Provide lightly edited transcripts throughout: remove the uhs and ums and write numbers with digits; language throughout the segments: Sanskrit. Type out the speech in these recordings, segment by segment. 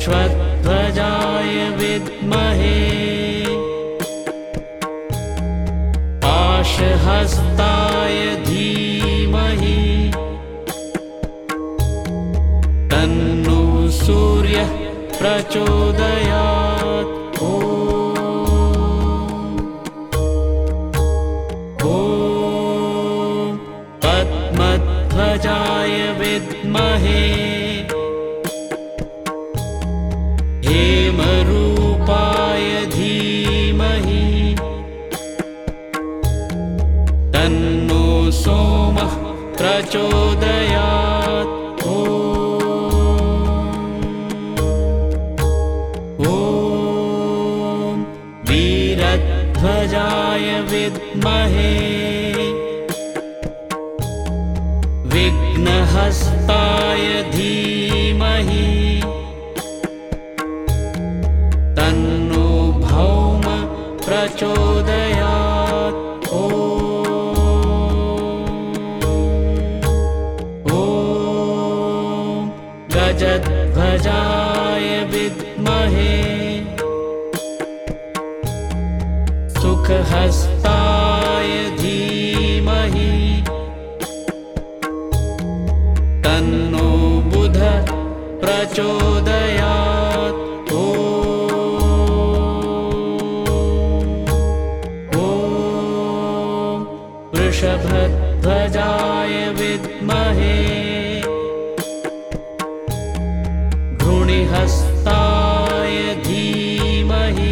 अश्वध्वजाय विद्महे पाशहस्ताय धीमहि तन्नो सूर्यः प्रचोदयात्। पद्मध्वजाय विद्महे हेमरूपाय धीमहि तन्नो सोमः प्रचोदयात्। वीरध्वजाय विद्महे विघ्नहस्ताय धीमहि तन्नो भौम प्रचोदयात्। गजध्वजाय विद्महे सुखहस्ताय धीमहि तन्नो बुध प्रचोदयात्। वृषभध्वजाय विद्महे घृणिहस्ताय धीमहि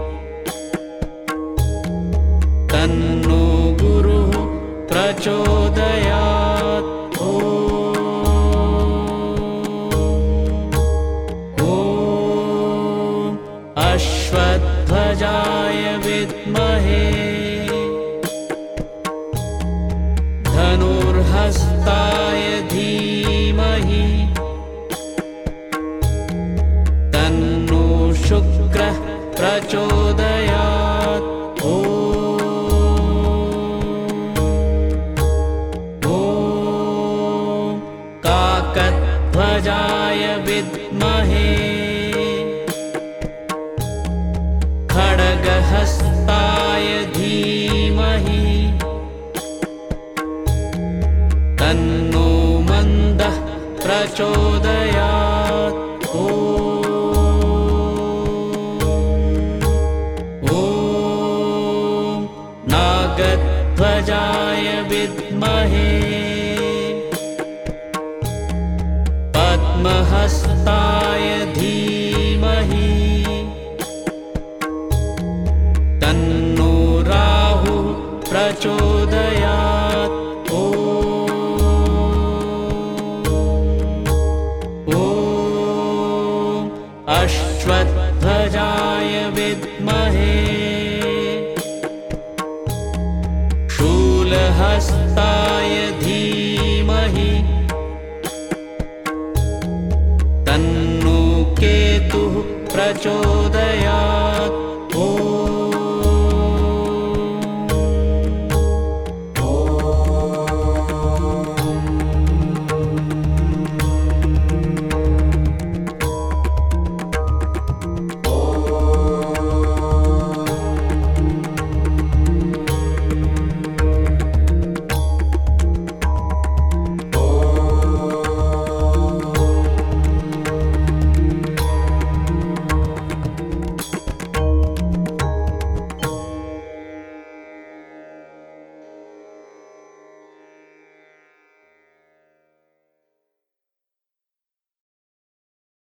तन्नो गुरुः प्रचोदयात्। अश्वध्वजाय विद्महे धनुर्हस्ताय धीमहि तन्नो शुक्रः प्रचोदयात्। काकध्वजाय विद्महे खड्गहस्ताय धीमहि तन्नो मन्दः प्रचोदयात्। नागध्वजाय विद्महे पद्महस्ताय धीमहि तन्नो राहुः प्रचोदयात्। अश्वध्वजाय विद्महे शूलहस्ताय धीमहि तन्नो केतुः प्रचोदयात्।